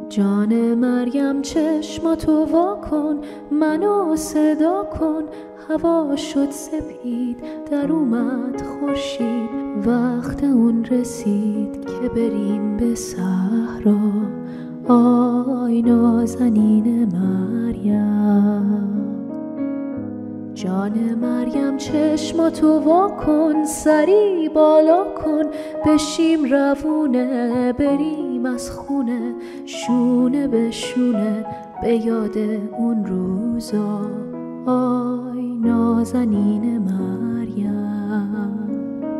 جان مریم چشماتو وا کن، منو صدا کن. هوا شد سپید، در اومد خورشید، وقت اون رسید که بریم به صحرا. آی نازنین مریم، جان مریم چشماتو وا کن، سری بالا کن. بشیم روونه، بریم از خونه، شونه به شونه، به یاد اون روزا. آی نازنین مریم،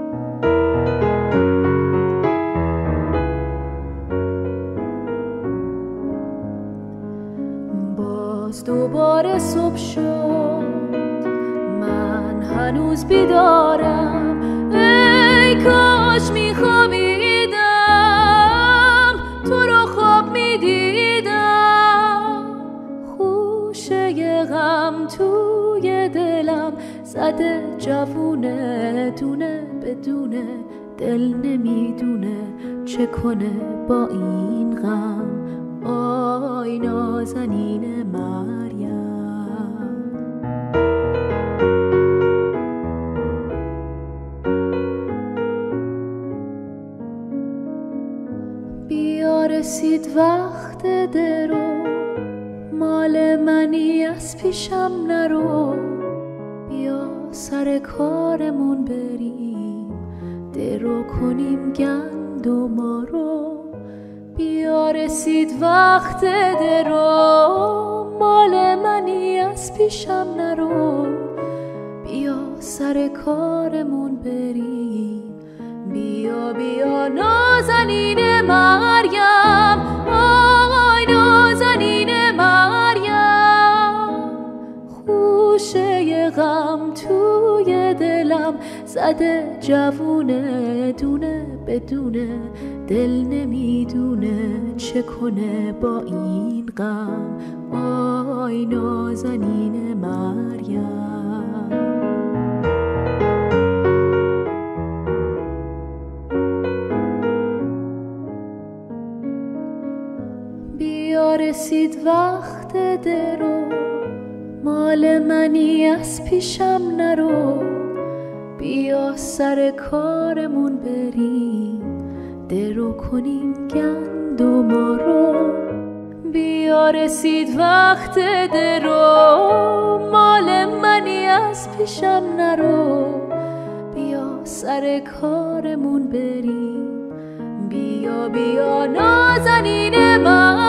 باز دوباره صبح شد، من هنوز بیدارم. ای کاش میخوابیدم، تو رو خواب میدیدم. خوشه غم توی دلم زده جوونه، دونه بدونه، دل نمیدونه چه کنه با این غم. آی نازنین مریم، بیا رسید وقت درو، مال منی از پیشم نرو. بیا سر کارمون بریم، درو کنیم گندما رو. بیا رسید وقت درو، مال منی از پیشم نرو. بیا سر کارمون بریم، بیا بیا نازنین مریم. آی نازنین مریم، خوشه غم توی دلم زده جوونه، دونه بدونه، دل نمیدونه چه کنه با این غم. آی نازنین مریم، بیا رسید وقت درو، مال منی از پیشم نرو. بیا سر کارمون بریم، درو کنیم گندما رو. بیا رسید وقت درو، مال منی از پیشم نرو. بیا سر کارمون بریم، بیا بیا نازنین من.